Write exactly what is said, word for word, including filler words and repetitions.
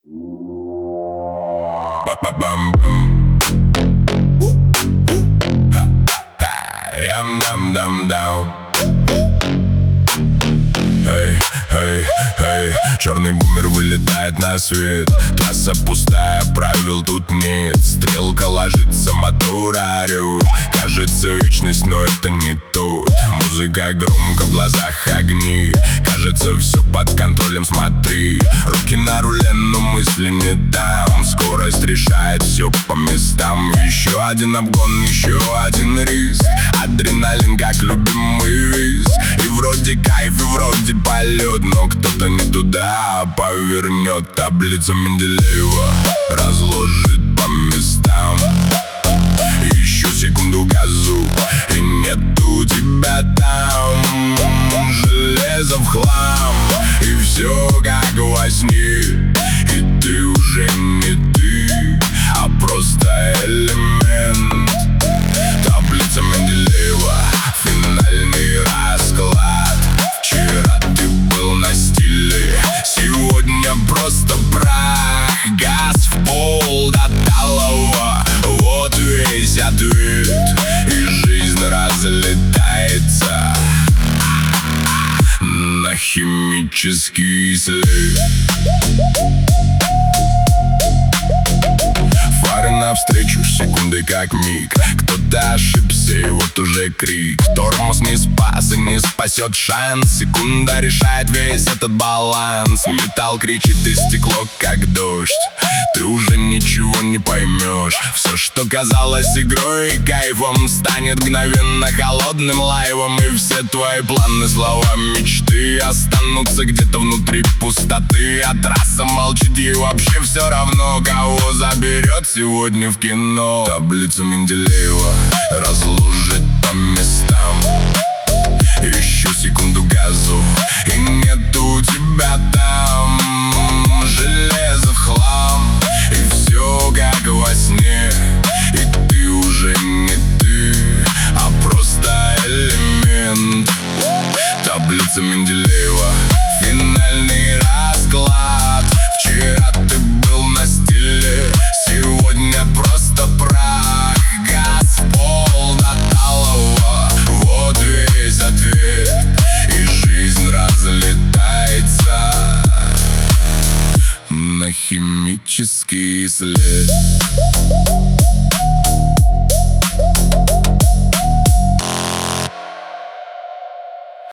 Ям-дам-дам-дам. Эй, эй, эй, черный бумер вылетает на свет. Трасса пустая, правил тут нет. Стрелка ложится, мотор орёт. Кажется вечность, но это не тут. Музыка громко, в глазах огни. Кажется все под контролем, смотри. Руки на руле, но мысли не там. Скорость решает все по местам. Еще один обгон, еще один риск. Адреналин как любимый виз. И вроде кайф, и вроде полет, но кто-то не туда повернет. Таблица Менделеева разложит по местам. Еще секунду газу, и нету тебя там. Железо в хлам, и все как во сне. И ты уже не ты, а просто элемент. Таблица Менделеева, финальный расклад. Вчера ты был на стиле, сегодня просто прах. Газ в пол до талого, вот весь ответ. И жизнь разлетается на химический след. Фары навстречу, секунды как миг. Кто-то ошибся, и вот уже крик. Тормоз не спас и не спасет шанс. Секунда решает весь этот баланс. Металл кричит, и стекло как дождь. Ты уже ничего не поймешь. Все, что казалось игрой и кайфом, станет мгновенно холодным лайвом. И все твои планы, слова, мечты останутся где-то внутри пустоты. А трасса молчит, ей вообще все равно, кого заберет сегодня в кино. Таблица Менделеева разложит по местам. Еще секунду газу, и нету тебя там. Железо в хлам, и все как во сне. И ты уже не ты, а просто элемент. Таблица Менделеева, финальный расклад. Вчера ты был на стиле, сегодня просто прах. Газ в пол до талого, вот весь ответ. И жизнь разлетается на химический след.